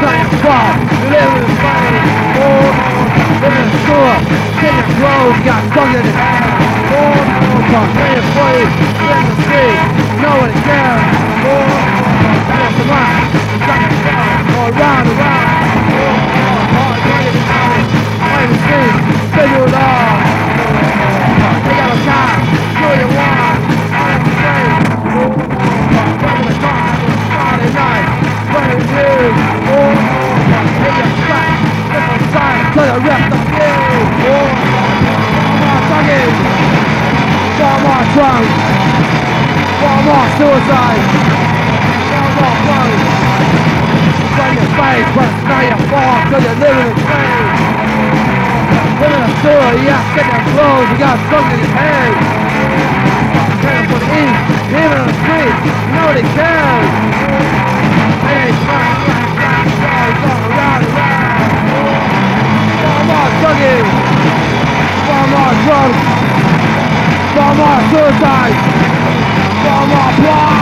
not your fault. You live in the flame. Oh, live in the sewer. Get your clothes, got stuck in the head. Oh, come pay your place. Live in the street. Nobody cares. Oh, that's the mind. Got your fault. Go round and round. Oh, hard to get it out. Play the street. Figure it all. They got a time. Do what you want. I'm afraid. Breaking the car. Friday night. Burning news. Oh, hit your back. Flip on side. Till you rip the fuse. Oh, more thugging. One more drunk. One more suicide. One more close. Run your face, but it's not your fault. Cause you're living in pain. Living in a sewer, you got sick and clothes, you got stuck in your head. Paying for the eat, living on the street, nobody cares. Hey, smack, going around and round. One more thugging. One more drunk. One more suicide. One more blood.